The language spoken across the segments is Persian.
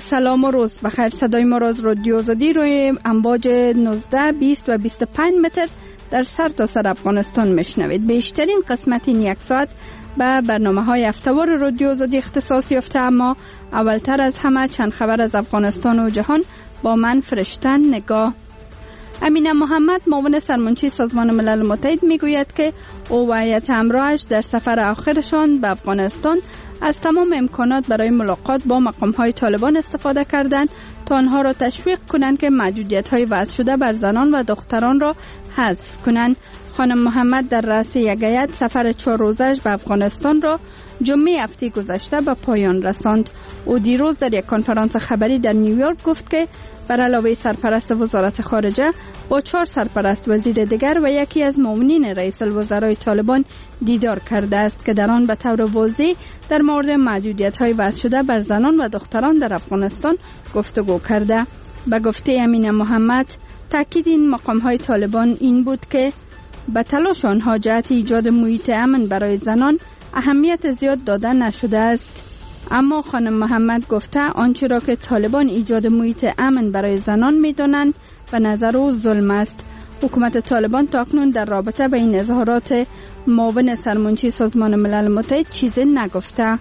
سلام و روز بخیر. صدای ما را از رادیو آزادی روی امواج 19، 20 و 25 متر در سر تا سر افغانستان میشنوید. بیشترین قسمت این یک ساعت به برنامه‌های هفته‌وار رادیو آزادی اختصاص یافته، اما اولتر از همه چند خبر از افغانستان و جهان با من فرشتن نگاه. امینه محمد، معاون سرمنشی سازمان ملل متحد، میگوید که او و هیئت همراهش در سفر آخرشان به افغانستان از تمام امکانات برای ملاقات با مقام‌های طالبان استفاده کردند تا آنها را تشویق کنند که محدودیت‌های وضع شده بر زنان و دختران را حذف کنند. خانم محمد در رأس یک هیئت سفر 4 روزه‌اش به افغانستان را جمعه هفته گذشته به پایان رساند. او دیروز در یک کنفرانس خبری در نیویورک گفت که بر علاوه سرپرست وزارت خارجه با 4 سرپرست وزیر دیگر و یکی از معاونین رئیس الوزرای طالبان دیدار کرده است که در آن به طور واضح در مورد محدودیت‌های وضع شده بر زنان و دختران در افغانستان گفتگو کرده. به گفته امینه محمد، تاکید این مقام‌های طالبان این بود که به تلاش آنها جهت ایجاد محیط امن برای زنان اهمیت زیاد داده نشده است. اما خانم محمد گفته آنچه را که طالبان ایجاد محیط امن برای زنان می‌دانند به نظر او ظلم است. حکومت طالبان تاکنون در رابطه با این اظهارات معاون سرمنشی سازمان ملل متحد چیزی نگفته.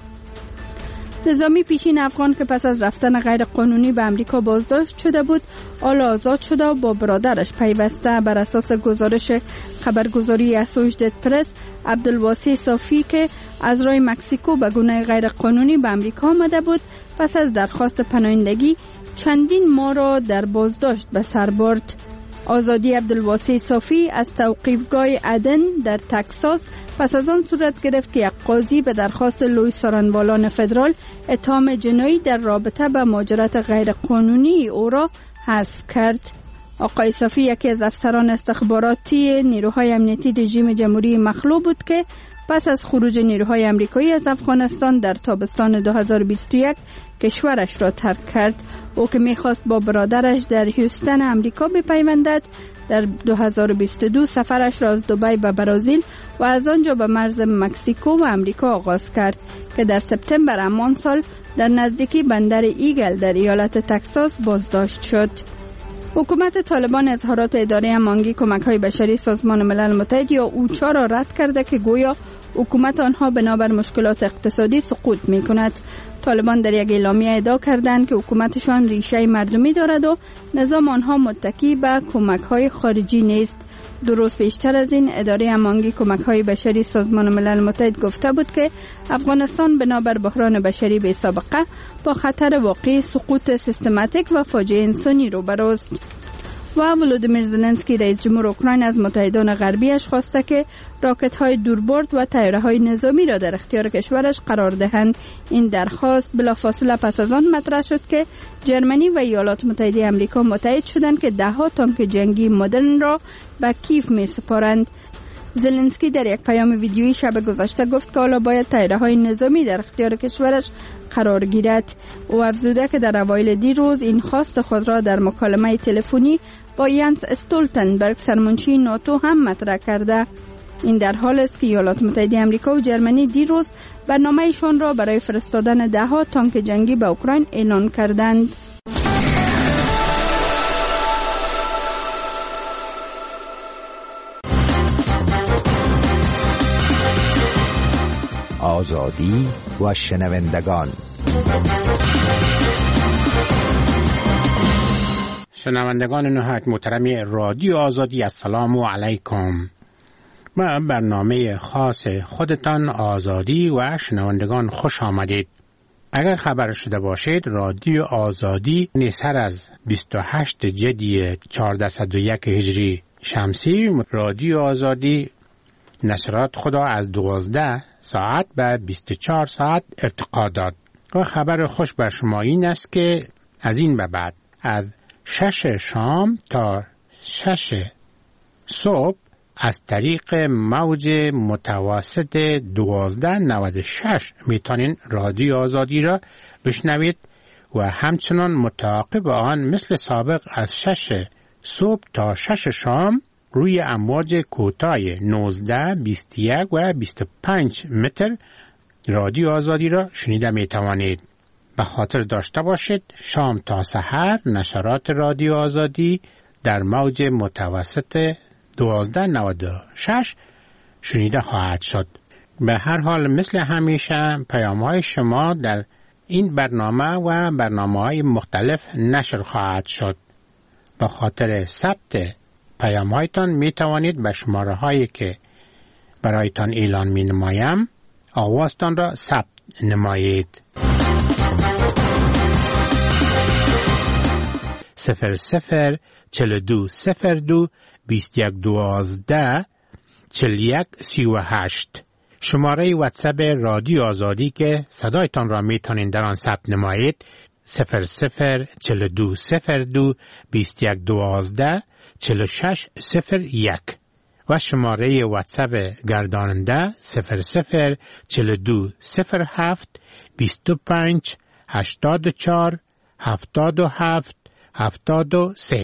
نظامی پیشین افغان که پس از رفتن غیر قانونی به امریکا بازداشت شده بود، حالا آزاد شده و با برادرش پیوسته. بر اساس گزارش خبرگزاری اسوشیتد پرس، عبدالواسی صافی که از راه مکزیکو به گونه غیر قانونی به امریکا آمده بود، پس از درخواست پناهندگی چندین ماه را در بازداشت به سر برد. آزادی عبدالواسی صافی از توقیفگاه عدن در تکساس پس از آن صورت گرفت که یک قاضی به درخواست لوی سارنوالان فدرال اتهام جنایی در رابطه با مهاجرت غیر قانونی او را حذف کرد. آقای صافی یکی از افسران استخباراتی نیروهای امنیتی رژیم جمهوری مخلوع بود که پس از خروج نیروهای امریکایی از افغانستان در تابستان 2021 کشورش را ترک کرد. او که میخواست با برادرش در هیوستن امریکا بپیوندد، در 2022 سفرش را از دبی به برزیل و از آنجا به مرز مکزیکو و امریکا آغاز کرد که در سپتامبر همان سال در نزدیکی بندر ایگل در ایالت تکساس بازداشت شد. حکومت طالبان اظهارات اداره هماهنگی کمک‌های بشری سازمان ملل متحد یا اوچا را رد کرده که گویا حکومت آنها بنابر مشکلات اقتصادی سقوط می‌کند. طالبان در یک اعلامیه ادعا کردند که حکومتشان ریشه مردمی دارد و نظام آنها متکی به کمک‌های خارجی نیست. 2 روز پیشتر از این اداره هماهنگی کمک‌های بشری سازمان ملل متحد گفته بود که افغانستان بنابر بحران بشری بی سابقه با خطر واقعی سقوط سیستماتیک و فاجعه انسانی روبروست. و ولودیمیر زلنسکی رئیس جمهور اوکراین از متحدان غربیش خواسته که راکت‌های دوربرد و طیاره‌های نظامی را در اختیار کشورش قرار دهند. این درخواست بلافاصله پس از آن مطرح شد که جرمنی و ایالات متحده آمریکا متحد شدند که 10 تانک جنگی مدرن را به کیف می‌سپارند. زلنسکی در یک پیام ویدیویی شب گذشته گفت که حالا باید طیاره‌های نظامی در اختیار کشورش قرار گیرد. او افزوده که در اوایل دیروز این خواست خود را در مکالمه تلفنی با یانس استولتنبرگ سرمنشی ناتو هم مطرح کرده. این در حال است که ایالات متحده آمریکا و جرمنی دیروز برنامه‌شان را برای فرستادن 10 تانک جنگی به اوکراین اعلان کردند. آزادی و شنوندگان. شنوندگان نهایت محترم رادیو آزادی، السلام علیکم. به برنامه خاص خودتان آزادی و شنوندگان خوش آمدید. اگر خبر شده باشید، رادیو آزادی سر از 28 جدی 1401 هجری شمسی رادیو آزادی نشرات خدا از 12 ساعت به 24 ساعت ارتقا داد. و خبر خوش بر شما این است که از این به بعد از 6 شام تا 6 صبح از طریق موج متوسط 1296 میتونین رادیو آزادی را بشنوید و همچنان متعاقب آن مثل سابق از 6 صبح تا 6 شام روی امواج کوتاه 19، 21 و 25 متر رادیو آزادی را شنیده می توانید. به خاطر داشته باشید شام تا سحر نشرات رادیو آزادی در موج متوسط 1296 شنیده خواهد شد. به هر حال مثل همیشه پیام‌های شما در این برنامه و برنامه‌های مختلف نشر خواهد شد. به خاطر ثبت پیام‌هایتان می توانید به شماره‌هایی که برایتان اعلان می نمایم آوازتان را ثبت نمایید. 0042124138 شماره واتساپ رادیو آزادی که صدایتان را می توانید در آن ثبت نمایید 004212414601 و شماره واتساپ گرداننده 00420725847773.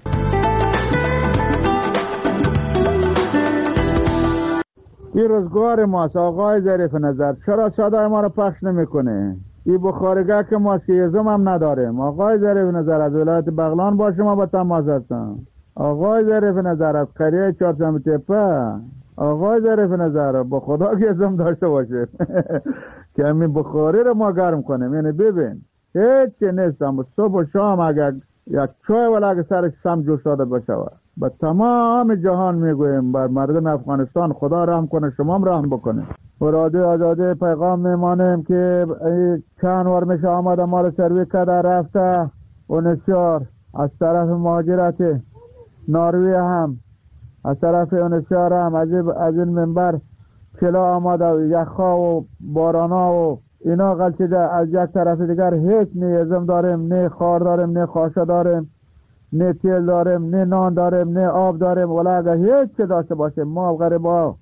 این روزگار ماست آقای ظریف نظر، چرا صدای ما رو پخش نمیکنه؟ این بخارگاه که ما سیزم هم نداریم. آقای ظریف نظر از ولایت بغلان با شما با تماس هستم. آقای ظریف نظر از قریه چهارشنبه تپه. آقای ظریف نظر با خدا که ازم داشته باشه که همین بخاری رو ما گرم کنیم. یعنی ببین هیچی نیستم، صبح و شام اگر یک چای ولی اگر سرش سم جوش داده بشه با تمام جهان میگویم بر مردم افغانستان خدا رحم کنه، شما هم رحم بکنه. و رادیو آزادی پیغام میمانیم که چند وار میشه آمده ما رو سروی کده رفته و نسیار از طرف مهاجرت ناروی هم از طرف اونسیار هم از این منبر کلا آمده و یخها و بارانا و اینا غلطیده. از یک طرف دیگر هیچ نه ازم داریم، نه خار داریم، نه خاشه داریم، نه تیل داریم، نه نان داریم، نه آب داریم. ولی اگر هیچ چه داشته باشیم ما غریبا.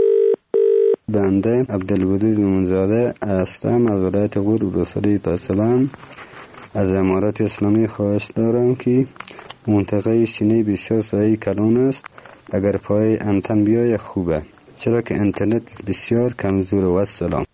بنده عبدالودود مومنزاده هستم از ولایت غور بصری پسلان. از امارات اسلامی خواهش دارم که منطقه شینی بسیار سایه کلان است، اگر پای انتن بیای خوبه، چرا که اینترنت بسیار کمزور و السلام.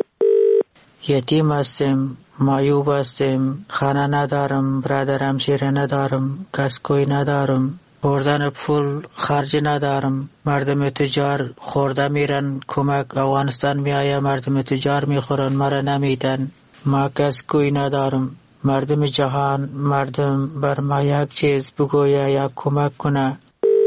یتیم هستیم، معیوب هستیم، خانه ندارم، برادرم شیره ندارم، کسکوی ندارم، بردن پول خرج ندارم. مردم تجار خورده میرن کمک افغانستان میآیه، مردم تجار میخورن مرا نمیدن. ما کسکوی ندارم. مردم جهان، مردم بر ما یک چیز بگویه، یک کمک کنه.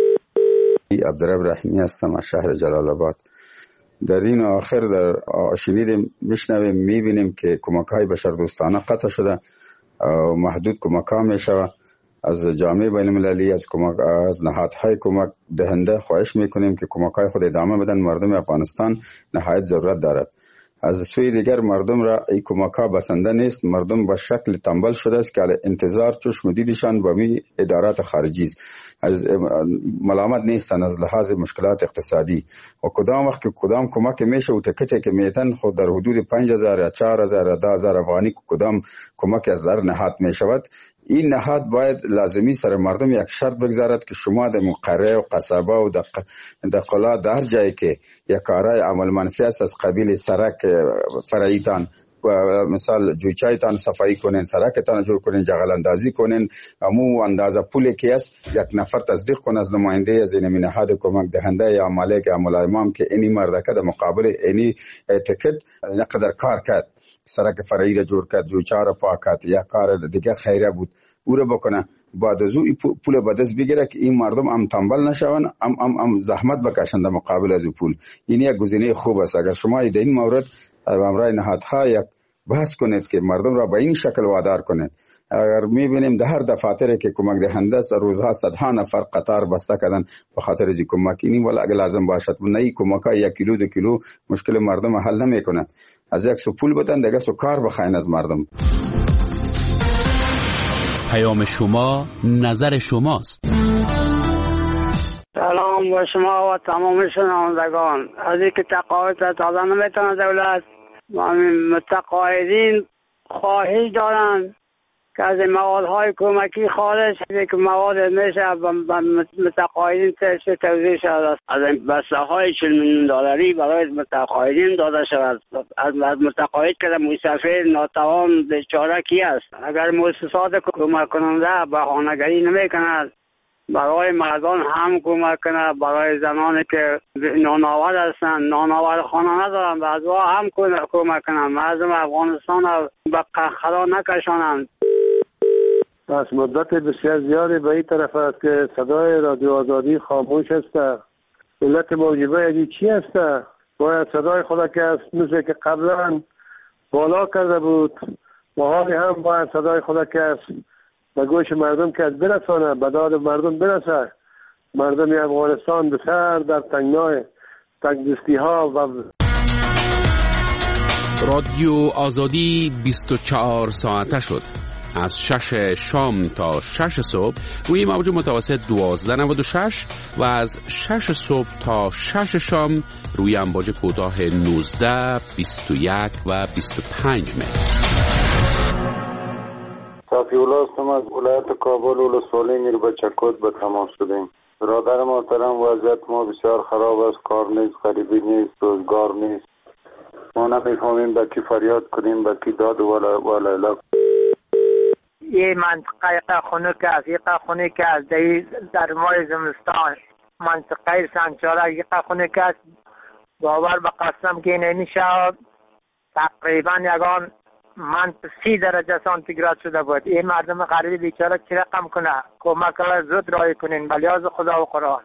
عبدالرب رحیمی هستم از شهر جلال آباد. در این آخر در شنیدیم میشنویم میبینیم که کمک‌های بشردوستانه قطع شده و محدود کمک‌ها میشوه. از جامعه بین المللی از نهادهای کمک دهنده خواهش میکنیم که کمک‌های خود ادامه بدن. مردم افغانستان نهایت ضرورت دارد. از سوی دیگر مردم را این کمک‌ها بسنده نیست. مردم به شکل تنبل شده است که انتظار چشم دیدشان به می ادارات خارجی است. از ملامت نیستن از لحاظ مشکلات اقتصادی و کدام وقت که کدام کمک میشه و تکتی که میتن خود در حدود 5000 یا 4000 یا 10000 افغانی کدام کمک از در نهاد میشود. این نهاد باید لازمی سر مردم یک شرط بگذارد که شما در قریه و قصبه و در قلا در جایی که یک کارای عمل منفی است از قبیل سرک فرعیتان و مثال جویچایتان صفایی کنین، سرکتان جور کنین، جغل اندازی کنین، امو اندازه پولی که است یک نفر تصدیق کن از نماینده از این نهاد کمک دهنده یا مالک یا ملایمام که اینی مردکه در مقابل اینی تکت نقدر کار کرد، سرک فرعی را جور کرد، جویچا را پاک کرد، یا کار دیگه خیره بود او را بکنه، بعد از او پول به دست بگیره که این مردم هم تنبل نشون، هم زحمت بکشند در مقابل از پول. این یک گزینه خوب است. اگر شما در این مورد امرای نهادها یک بحث کنید که مردم را به این شکل وادار کنید. اگر میبینیم در هر دفاتری که کمک دهنده است روزها صدها نفر قطار بسته کردن به خاطر از کمک، این ولی اگر لازم باشد نه کمک ها 1 کیلو 2 کیلو مشکل مردم حل نمیکند. از یک سو پول بدن دیگه سو کار بخواین از مردم. پیام شما نظر شماست. سلام با شما و تمام شنوندگان. از اینکه تقاعد تازه نمیتونه دولت و متقاعدین خواهش دارن که از موادهای کمکی خارج که مواد میشه متقاعدین توزیع شود. از بسته‌های 40 میلیون دلاری برای متقاعدین داده شود. از متقاعد که مسافر ناتوان بیچاره کی است؟ اگر مؤسسات کمک کننده بهانه‌گری نمی‌کند برای مردان هم کمک کنه، برای زنانی که نانآور هستند نانآور خانه ندارن و از هم کمک کنن، مردم افغانستان به قهقرا نکشانند. از مدت بسیار زیادی به این طرف است که صدای رادیو آزادی خاموش است. علت موجبه یعنی چی است؟ باید صدای خود که است مثل که قبلا بالا کرده بود و حالی هم باید صدای خود که است به گوش مردم که برسانه، به داد مردم برسه. مردم افغانستان بسیار در تنگدستی ها و رادیو آزادی 24 ساعته شد. از 6 شام تا 6 صبح روی موج متوسط 1296 و از 6 صبح تا 6 شام روی امواج کوتاه 19، 21 و 25 متر. صافی الله هستم از ولایت کابل ولسوالی میربچکوت به تماس شدیم. برادر محترم وضعیت ما بسیار خراب است، کار نیست، غریبی نیست، روزگار نیست. ما نمیفهمیم به کی فریاد کنیم، به کی داد ولا یه منطقه خنک است، یک خنک است در ماه زمستان. منطقه سنچاره یک خنک است، باور به قسم که نمیشه. تقریبا یگان من 30 درجه سانتیگراد شده بود. این مردم غریب بیچاره چی رقم کنه؟ کمک زود رای کنین به لحاظ خدا و قرآن.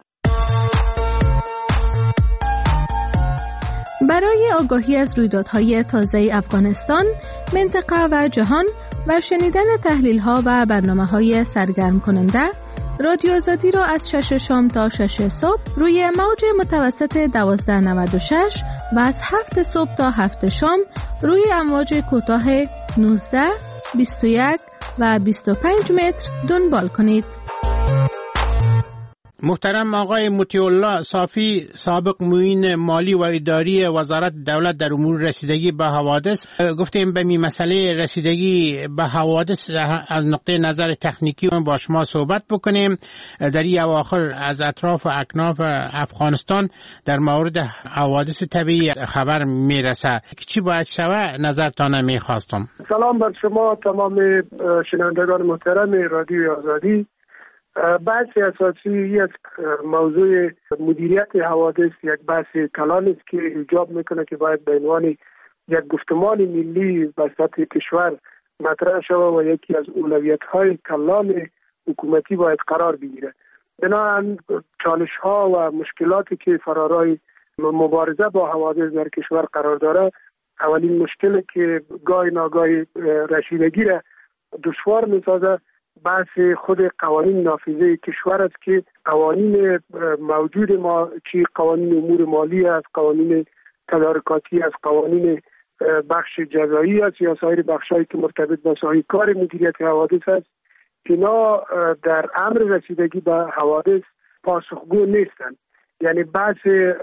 برای آگاهی از رویدادهای تازه افغانستان، منطقه و جهان و شنیدن تحلیل‌ها و برنامه‌های سرگرم کننده، رادیو آزادی را از 6 شام تا 6 صبح روی موج متوسط 1296 و از 7 صبح تا 7 شام روی امواج کوتاه 19، 21 و 25 متر دنبال کنید. محترم آقای مطیع الله صافی، سابق معین مالی و اداری وزارت دولت در امور رسیدگی به حوادث، گفتیم به این مسئله رسیدگی به حوادث از نقطه نظر تکنیکی با شما صحبت بکنیم. در این اواخر از اطراف و اکناف افغانستان در مورد حوادث طبیعی خبر میرسه، چی باید شود؟ نظرتان میخواستم. سلام بر شما تمام شنوندگان محترم رادیو آزادی. بحث اساسی یک موضوع مدیریت حوادث یک بحث کلان است که ایجاب میکنه که باید به عنوان یک گفتمان ملی به سطح کشور مطرح شود و یکی از اولویت‌های کلان حکومتی باید قرار بگیره. بنابراین چالش‌ها و مشکلاتی که فرارای مبارزه با حوادث در کشور قرار داره، اولین مشکلی که گاهی ناگاهی رسیدگی را دشوار می‌سازه بحث خود قوانین نافذه کشور است که قوانین موجود ما چی قوانین امور مالی است، قوانین تدارکاتی است، قوانین بخش جزایی است یا سایر بخشایی که مرتبط با سایر کار مدیریت حوادث است، اینا در امر رسیدگی به حوادث پاسخگو نیستند. یعنی بحث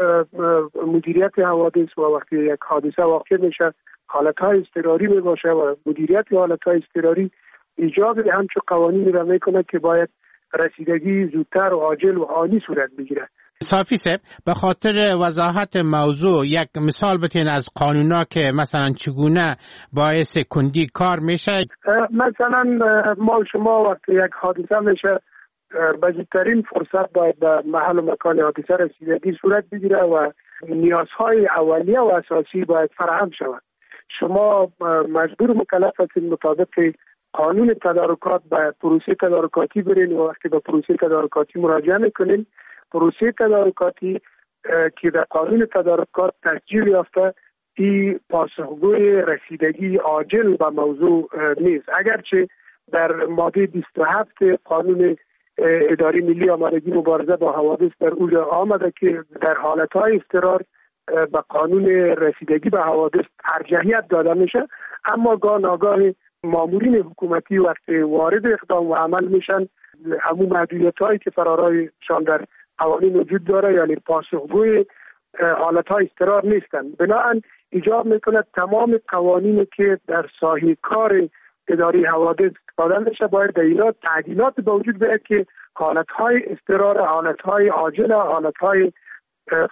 مدیریت حوادث و وقتی یک حادثه واقع میشه حالتهای اضطراری می باشه و مدیریت حالتهای اضطراری ایجاب همچو قوانین را میکنه که باید رسیدگی زودتر و عاجل و عالی صورت بگیره. صافی صاحب، به خاطر وضاحت موضوع یک مثال بتین از قانونا که مثلا چگونه باعث کندی کار میشه. مثلا ما شما وقتی یک حادثه میشه به زودترین فرصت باید به محل و مکان حادثه رسیدگی صورت بگیره و نیازهای اولیه و اساسی باید فراهم شود. شما مجبور مکلف هستید مطابق قانون تدارکات به پروسه تدارکاتی برین و وقتی به پروسه تدارکاتی مراجعه میکنین، پروسه تدارکاتی که در قانون تدارکات تسجیل یافته این پاسخگوی رسیدگی عاجل به موضوع نیست. اگرچه در ماده 27 قانون اداره ملی آمادگی مبارزه با حوادث در اونجا آمده که در حالتهای اضطرار به قانون رسیدگی به حوادث ارجحیت داده میشه، اما گاه ناگاه مامورین حکومتی وقتی وارد اقدام و عمل میشن همون محدودیت‌هایی که فرارایشان در قوانین وجود داره یعنی پاسخگوی حالت‌های اضطرار نیستن. بنابراین ایجاب میکنه تمام قوانینی که در ساحه کار اداره حوادث استفاده میشه، باید در اینا تعدیلات به وجود بیاید که حالتهای اضطرار، حالتهای عاجل، حالتهای